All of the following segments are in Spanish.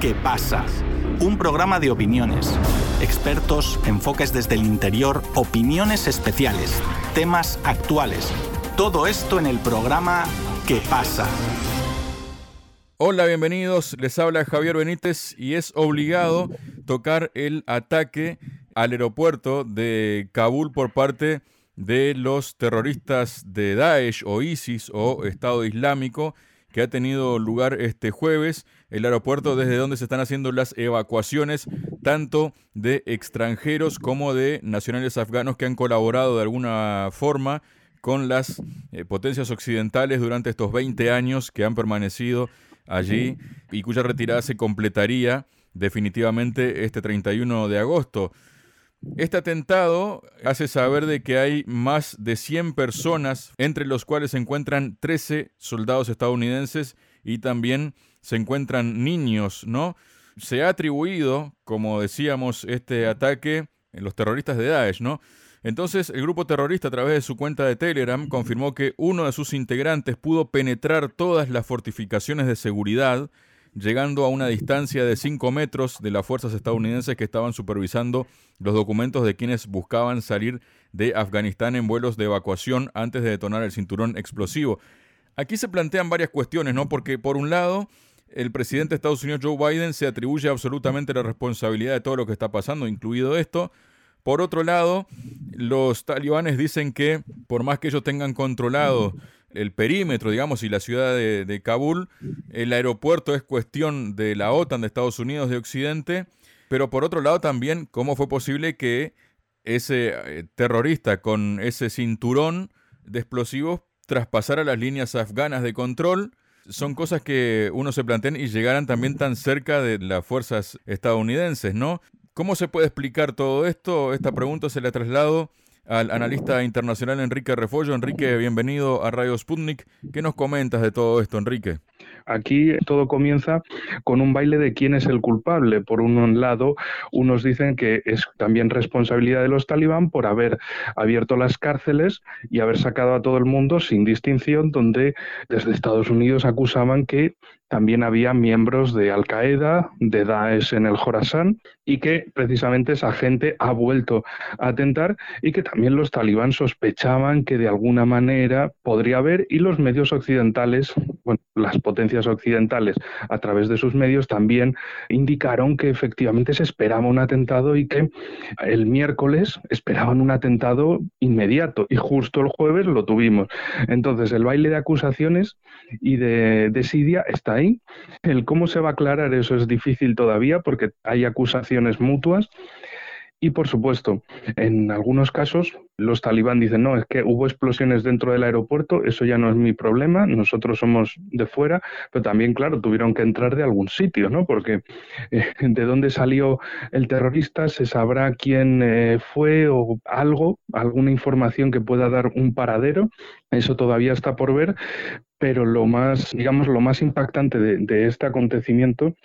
¿Qué pasa? Un programa de opiniones, expertos, enfoques desde el interior, opiniones especiales, temas actuales. Todo esto en el programa ¿Qué pasa? Hola, bienvenidos. Les habla Javier Benítez y es obligado tocar el ataque al aeropuerto de Kabul por parte de los terroristas de Daesh o ISIS o Estado Islámico que ha tenido lugar este jueves, el aeropuerto desde donde se están haciendo las evacuaciones tanto de extranjeros como de nacionales afganos que han colaborado de alguna forma con las potencias occidentales durante estos 20 años que han permanecido allí y cuya retirada se completaría definitivamente este 31 de agosto. Este atentado hace saber de que hay más de 100 personas, entre los cuales se encuentran 13 soldados estadounidenses y también se encuentran niños, ¿no? Se ha atribuido, como decíamos, este ataque en los terroristas de Daesh, ¿no? Entonces, el grupo terrorista, a través de su cuenta de Telegram, confirmó que uno de sus integrantes pudo penetrar todas las fortificaciones de seguridad, llegando a una distancia de 5 metros de las fuerzas estadounidenses que estaban supervisando los documentos de quienes buscaban salir de Afganistán en vuelos de evacuación antes de detonar el cinturón explosivo. Aquí se plantean varias cuestiones, ¿no? Porque, por un lado, el presidente de Estados Unidos, Joe Biden, se atribuye absolutamente la responsabilidad de todo lo que está pasando, incluido esto. Por otro lado, los talibanes dicen que, por más que ellos tengan controlado el perímetro, digamos, y la ciudad de Kabul, el aeropuerto es cuestión de la OTAN, de Estados Unidos, de Occidente, pero por otro lado también, ¿cómo fue posible que ese terrorista con ese cinturón de explosivos traspasara las líneas afganas de control? Son cosas que uno se plantea y llegaran también tan cerca de las fuerzas estadounidenses, ¿no? ¿Cómo se puede explicar todo esto? Esta pregunta se la traslado al analista internacional Enrique Refollo. Enrique, bienvenido a Radio Sputnik. ¿Qué nos comentas de todo esto, Enrique? Aquí todo comienza con un baile de quién es el culpable. Por un lado, unos dicen que es también responsabilidad de los talibán por haber abierto las cárceles y haber sacado a todo el mundo sin distinción, donde desde Estados Unidos acusaban que también había miembros de Al-Qaeda, de Daesh en el Jorasán, y que precisamente esa gente ha vuelto a atentar y que también los talibán sospechaban que de alguna manera podría haber, y los medios occidentales, bueno, las potencias occidentales a través de sus medios también indicaron que efectivamente se esperaba un atentado y que el miércoles esperaban un atentado inmediato y justo el jueves lo tuvimos. Entonces el baile de acusaciones y de desidia está ahí. El cómo se va a aclarar eso es difícil todavía porque hay acusaciones mutuas. Y, por supuesto, en algunos casos los talibán dicen, no, es que hubo explosiones dentro del aeropuerto, eso ya no es mi problema, nosotros somos de fuera, pero también, claro, tuvieron que entrar de algún sitio, ¿no? Porque de dónde salió el terrorista, se sabrá quién fue o algo, alguna información que pueda dar un paradero, eso todavía está por ver, pero lo más, digamos, lo más impactante de este acontecimiento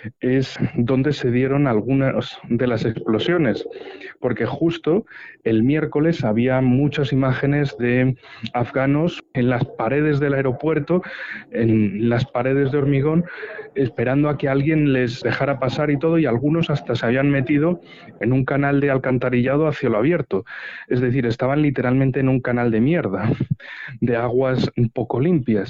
es dónde se dieron algunas de las explosiones, porque justo el miércoles había muchas imágenes de afganos en las paredes del aeropuerto, en las paredes de hormigón, esperando a que alguien les dejara pasar y todo, y algunos hasta se habían metido en un canal de alcantarillado a cielo abierto, es decir, estaban literalmente en un canal de mierda, de aguas un poco limpias.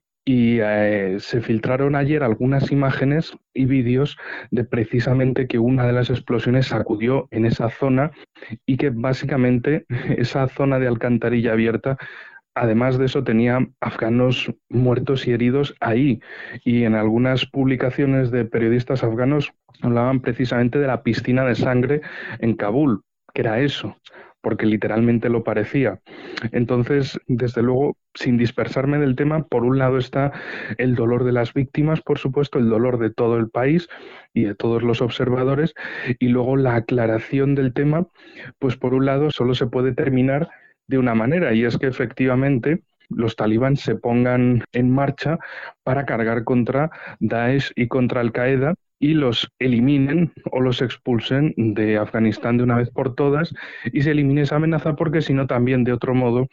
Y se filtraron ayer algunas imágenes y vídeos de precisamente que una de las explosiones sacudió en esa zona y que básicamente esa zona de alcantarilla abierta, además de eso, tenía afganos muertos y heridos ahí. Y en algunas publicaciones de periodistas afganos hablaban precisamente de la piscina de sangre en Kabul, que era eso, porque literalmente lo parecía. Entonces, desde luego, sin dispersarme del tema, por un lado está el dolor de las víctimas, por supuesto, el dolor de todo el país y de todos los observadores, y luego la aclaración del tema, pues por un lado solo se puede terminar de una manera, y es que efectivamente los talibán se pongan en marcha para cargar contra Daesh y contra Al-Qaeda, y los eliminen o los expulsen de Afganistán de una vez por todas, y se elimine esa amenaza, porque si no también de otro modo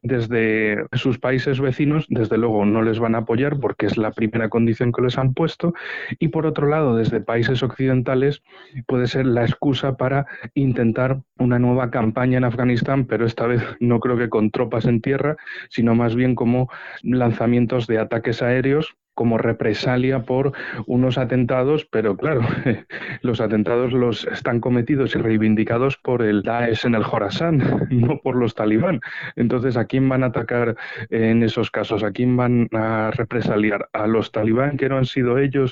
desde sus países vecinos desde luego no les van a apoyar, porque es la primera condición que les han puesto, y por otro lado desde países occidentales puede ser la excusa para intentar una nueva campaña en Afganistán, pero esta vez no creo que con tropas en tierra, sino más bien como lanzamientos de ataques aéreos como represalia por unos atentados, pero claro, los atentados los están cometidos y reivindicados por el Daesh en el Jorasán, no por los talibán. Entonces, ¿a quién van a atacar en esos casos? ¿A quién van a represaliar? ¿A los talibán, que no han sido ellos?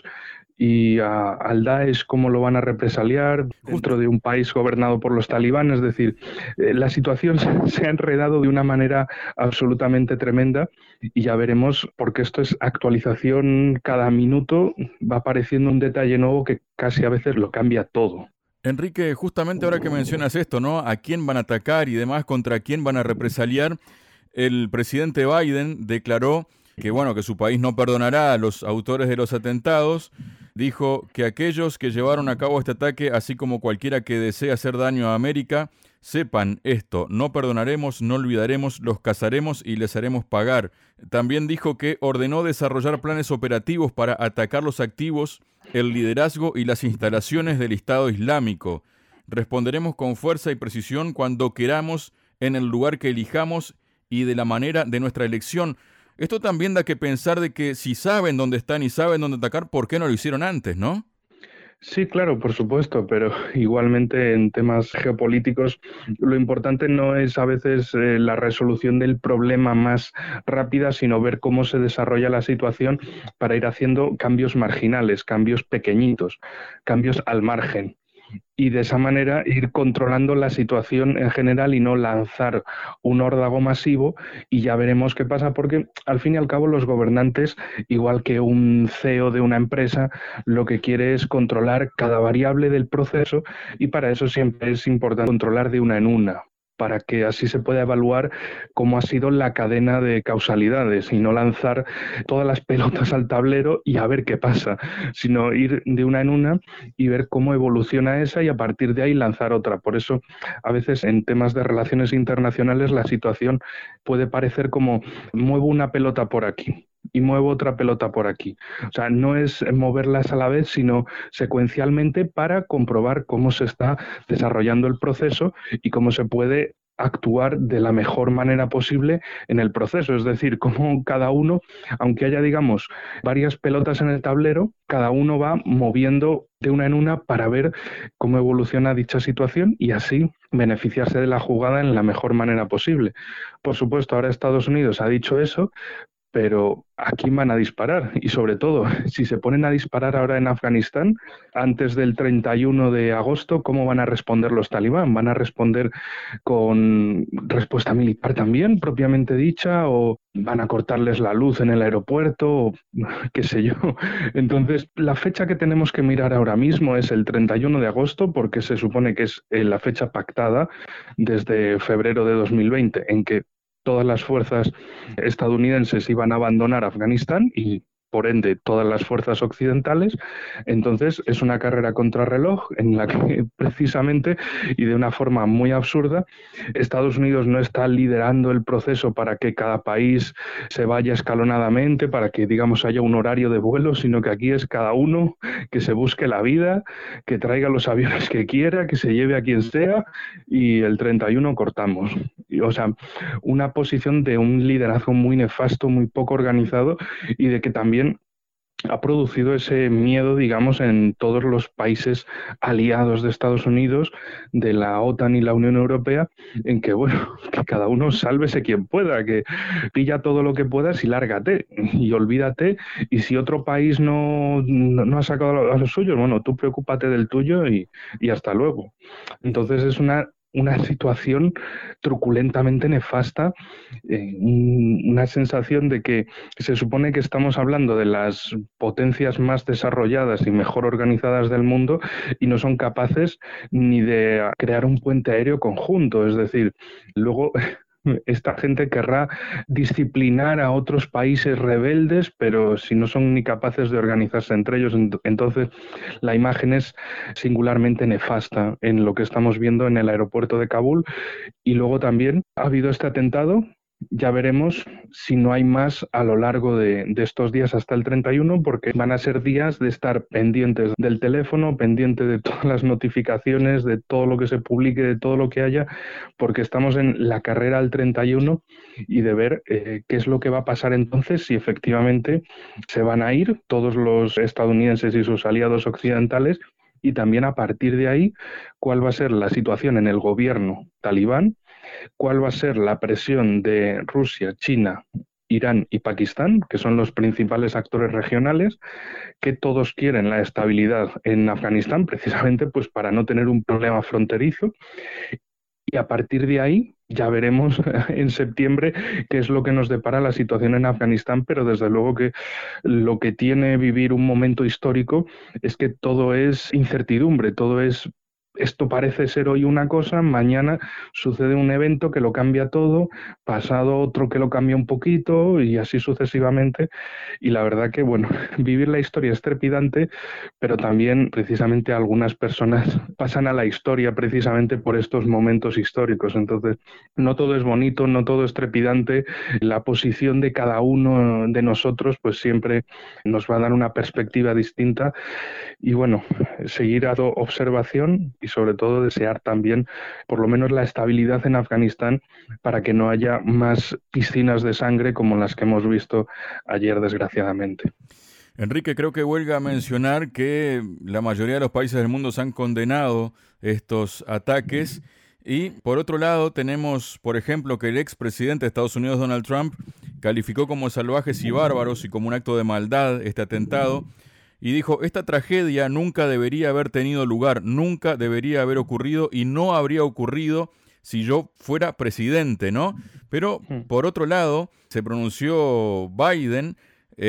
¿Y al Daesh cómo lo van a represaliar dentro de un país gobernado por los talibán? Es decir, la situación se ha enredado de una manera absolutamente tremenda, y ya veremos, porque esto es actualización cada minuto, va apareciendo un detalle nuevo que casi a veces lo cambia todo. Enrique, justamente ahora que mencionas esto, ¿no? ¿A quién van a atacar y demás, contra quién van a represaliar? El presidente Biden declaró que, bueno, que su país no perdonará a los autores de los atentados. Dijo que aquellos que llevaron a cabo este ataque, así como cualquiera que desee hacer daño a América, sepan esto: no perdonaremos, no olvidaremos, los cazaremos y les haremos pagar. También dijo que ordenó desarrollar planes operativos para atacar los activos, el liderazgo y las instalaciones del Estado Islámico. Responderemos con fuerza y precisión cuando queramos, en el lugar que elijamos y de la manera de nuestra elección. Esto también da que pensar de que si saben dónde están y saben dónde atacar, ¿por qué no lo hicieron antes, no? Sí, claro, por supuesto, pero igualmente en temas geopolíticos lo importante no es a veces la resolución del problema más rápida, sino ver cómo se desarrolla la situación para ir haciendo cambios marginales, cambios pequeñitos, cambios al margen, y de esa manera ir controlando la situación en general y no lanzar un órdago masivo, y ya veremos qué pasa, porque al fin y al cabo los gobernantes, igual que un CEO de una empresa, lo que quiere es controlar cada variable del proceso, y para eso siempre es importante controlar de una en una, para que así se pueda evaluar cómo ha sido la cadena de causalidades, y no lanzar todas las pelotas al tablero y a ver qué pasa, sino ir de una en una y ver cómo evoluciona esa, y a partir de ahí lanzar otra. Por eso, a veces en temas de relaciones internacionales la situación puede parecer como: muevo una pelota por aquí y muevo otra pelota por aquí. O sea, no es moverlas a la vez, sino secuencialmente, para comprobar cómo se está desarrollando el proceso y cómo se puede actuar de la mejor manera posible en el proceso. Es decir, cómo cada uno, aunque haya, digamos, varias pelotas en el tablero, cada uno va moviendo de una en una para ver cómo evoluciona dicha situación y así beneficiarse de la jugada en la mejor manera posible. Por supuesto, ahora Estados Unidos ha dicho eso, pero ¿a quién van a disparar? Y sobre todo, si se ponen a disparar ahora en Afganistán, antes del 31 de agosto, ¿cómo van a responder los talibán? ¿Van a responder con respuesta militar también, propiamente dicha? ¿O van a cortarles la luz en el aeropuerto? O qué sé yo. Entonces, la fecha que tenemos que mirar ahora mismo es el 31 de agosto, porque se supone que es la fecha pactada desde febrero de 2020, en que todas las fuerzas estadounidenses iban a abandonar Afganistán y, por ende, todas las fuerzas occidentales. Entonces, es una carrera contrarreloj en la que, precisamente, y de una forma muy absurda, Estados Unidos no está liderando el proceso para que cada país se vaya escalonadamente, para que, digamos, haya un horario de vuelo, sino que aquí es cada uno que se busque la vida, que traiga los aviones que quiera, que se lleve a quien sea, y el 31 cortamos. O sea, una posición de un liderazgo muy nefasto, muy poco organizado, y de que también ha producido ese miedo, digamos, en todos los países aliados de Estados Unidos, de la OTAN y la Unión Europea, en que, bueno, que cada uno sálvese quien pueda, que pilla todo lo que puedas y lárgate, y olvídate, y si otro país no ha sacado a los suyos, bueno, tú preocúpate del tuyo y hasta luego. Entonces es una situación truculentamente nefasta, una sensación de que se supone que estamos hablando de las potencias más desarrolladas y mejor organizadas del mundo, y no son capaces ni de crear un puente aéreo conjunto. Es decir, luego esta gente querrá disciplinar a otros países rebeldes, pero si no son ni capaces de organizarse entre ellos, entonces la imagen es singularmente nefasta en lo que estamos viendo en el aeropuerto de Kabul. Y luego también ha habido este atentado. Ya veremos si no hay más a lo largo de estos días hasta el 31, porque van a ser días de estar pendientes del teléfono, pendiente de todas las notificaciones, de todo lo que se publique, de todo lo que haya, porque estamos en la carrera al 31 y de ver qué es lo que va a pasar entonces, si efectivamente se van a ir todos los estadounidenses y sus aliados occidentales, y también a partir de ahí cuál va a ser la situación en el gobierno talibán, cuál va a ser la presión de Rusia, China, Irán y Pakistán, que son los principales actores regionales, que todos quieren la estabilidad en Afganistán, precisamente pues para no tener un problema fronterizo. Y a partir de ahí ya veremos en septiembre qué es lo que nos depara la situación en Afganistán, pero desde luego que lo que tiene vivir un momento histórico es que todo es incertidumbre, todo es... Esto parece ser hoy una cosa, mañana sucede un evento que lo cambia todo, pasado otro que lo cambia un poquito y así sucesivamente. Y la verdad que, bueno, vivir la historia es trepidante, pero también precisamente algunas personas pasan a la historia precisamente por estos momentos históricos. Entonces, no todo es bonito, no todo es trepidante. La posición de cada uno de nosotros pues siempre nos va a dar una perspectiva distinta. Y bueno, seguir dando observación y sobre todo desear también por lo menos la estabilidad en Afganistán para que no haya más piscinas de sangre como las que hemos visto ayer, desgraciadamente. Enrique, creo que huelga mencionar que la mayoría de los países del mundo se han condenado estos ataques y por otro lado tenemos, por ejemplo, que el expresidente de Estados Unidos, Donald Trump, calificó como salvajes y bárbaros y como un acto de maldad este atentado. Y dijo, esta tragedia nunca debería haber tenido lugar, nunca debería haber ocurrido y no habría ocurrido si yo fuera presidente, ¿no? Pero, por otro lado, se pronunció Biden,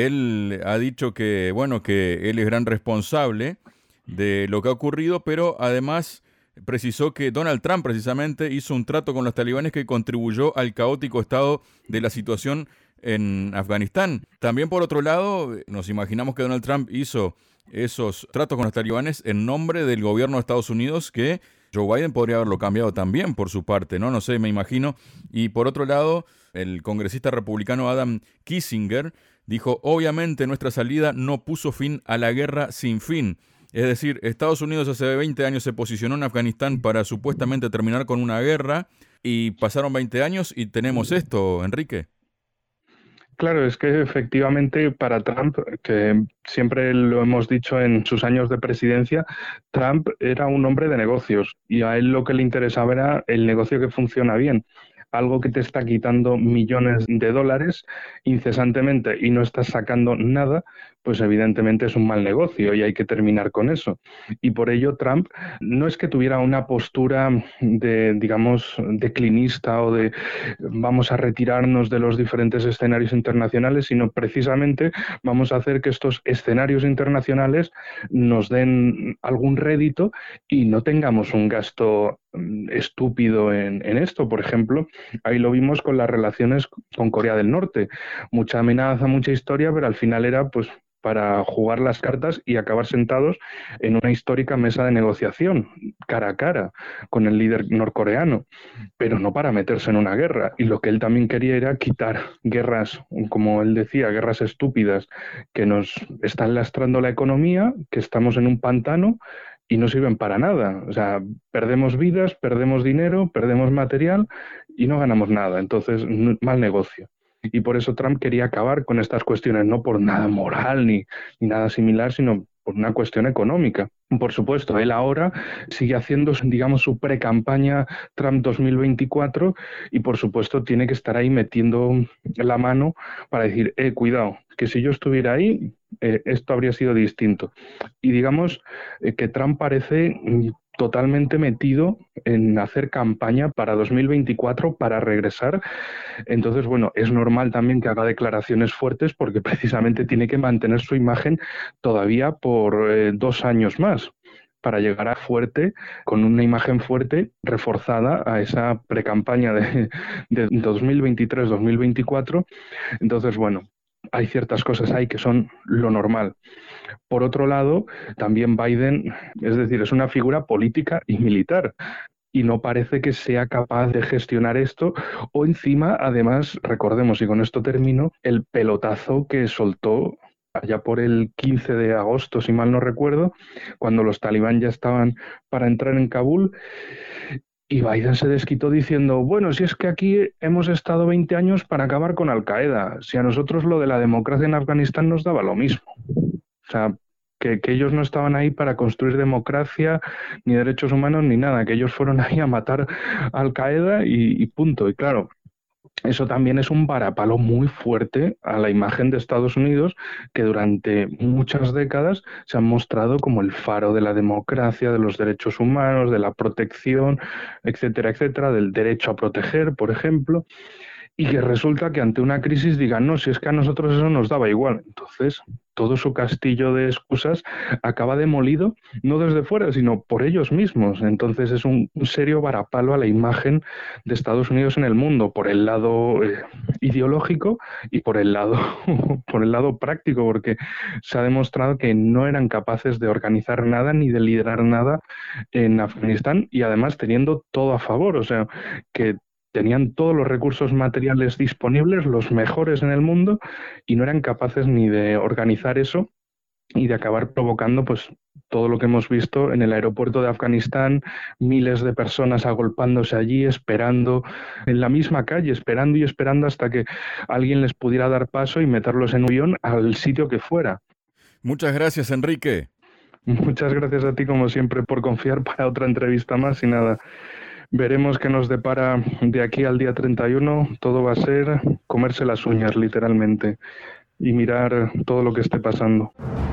él ha dicho que, bueno, que él es gran responsable de lo que ha ocurrido, pero además precisó que Donald Trump precisamente hizo un trato con los talibanes que contribuyó al caótico estado de la situación en Afganistán. También, por otro lado, nos imaginamos que Donald Trump hizo esos tratos con los talibanes en nombre del gobierno de Estados Unidos, que Joe Biden podría haberlo cambiado también por su parte, ¿no? No sé, me imagino. Y por otro lado, el congresista republicano Adam Kinzinger dijo, obviamente nuestra salida no puso fin a la guerra sin fin. Es decir, Estados Unidos hace 20 años se posicionó en Afganistán para supuestamente terminar con una guerra y pasaron 20 años y tenemos esto, Enrique. Claro, es que efectivamente para Trump, que siempre lo hemos dicho en sus años de presidencia, Trump era un hombre de negocios y a él lo que le interesaba era el negocio que funciona bien. Algo que te está quitando millones de dólares incesantemente y no estás sacando nada, pues evidentemente es un mal negocio y hay que terminar con eso. Y por ello Trump no es que tuviera una postura de, digamos, declinista o de vamos a retirarnos de los diferentes escenarios internacionales, sino precisamente vamos a hacer que estos escenarios internacionales nos den algún rédito y no tengamos un gasto estúpido en esto. Por ejemplo, ahí lo vimos con las relaciones con Corea del Norte. Mucha amenaza, mucha historia, pero al final era pues para jugar las cartas y acabar sentados en una histórica mesa de negociación, cara a cara, con el líder norcoreano, pero no para meterse en una guerra. Y lo que él también quería era quitar guerras, como él decía, guerras estúpidas que nos están lastrando la economía, que estamos en un pantano y no sirven para nada. O sea, perdemos vidas, perdemos dinero, perdemos material y no ganamos nada. Entonces, mal negocio. Y por eso Trump quería acabar con estas cuestiones, no por nada moral ni nada similar, sino por una cuestión económica. Por supuesto, él ahora sigue haciendo, digamos, su pre-campaña Trump 2024 y, por supuesto, tiene que estar ahí metiendo la mano para decir, cuidado, que si yo estuviera ahí, esto habría sido distinto. Y digamos que Trump parece totalmente metido en hacer campaña para 2024 para regresar. Entonces, bueno, es normal también que haga declaraciones fuertes porque precisamente tiene que mantener su imagen todavía por 2 años más. para llegar a fuerte, con una imagen fuerte reforzada a esa precampaña de 2023-2024. Entonces, bueno, hay ciertas cosas ahí que son lo normal. Por otro lado, también Biden, es decir, es una figura política y militar, y no parece que sea capaz de gestionar esto, o encima, además, recordemos, y con esto termino, el pelotazo que soltó allá por el 15 de agosto, si mal no recuerdo, cuando los talibán ya estaban para entrar en Kabul, y Biden se desquitó diciendo, bueno, si es que aquí hemos estado 20 años para acabar con Al-Qaeda, si a nosotros lo de la democracia en Afganistán nos daba lo mismo. O sea, que ellos no estaban ahí para construir democracia, ni derechos humanos, ni nada, que ellos fueron ahí a matar a Al-Qaeda y punto. Y claro, eso también es un varapalo muy fuerte a la imagen de Estados Unidos, que durante muchas décadas se han mostrado como el faro de la democracia, de los derechos humanos, de la protección, etcétera, etcétera, del derecho a proteger, por ejemplo. Y que resulta que ante una crisis digan, no, si es que a nosotros eso nos daba igual. Entonces, todo su castillo de excusas acaba demolido, no desde fuera, sino por ellos mismos. Entonces es un serio varapalo a la imagen de Estados Unidos en el mundo, por el lado ideológico y por el lado, por el lado práctico, porque se ha demostrado que no eran capaces de organizar nada ni de liderar nada en Afganistán, y además teniendo todo a favor, o sea, que tenían todos los recursos materiales disponibles, los mejores en el mundo, y no eran capaces ni de organizar eso y de acabar provocando pues todo lo que hemos visto en el aeropuerto de Afganistán, miles de personas agolpándose allí, esperando en la misma calle, esperando y esperando hasta que alguien les pudiera dar paso y meterlos en un avión al sitio que fuera. Muchas gracias, Enrique. Muchas gracias a ti, como siempre, por confiar para otra entrevista más, y nada, veremos qué nos depara de aquí al día 31. Todo va a ser comerse las uñas, literalmente, y mirar todo lo que esté pasando.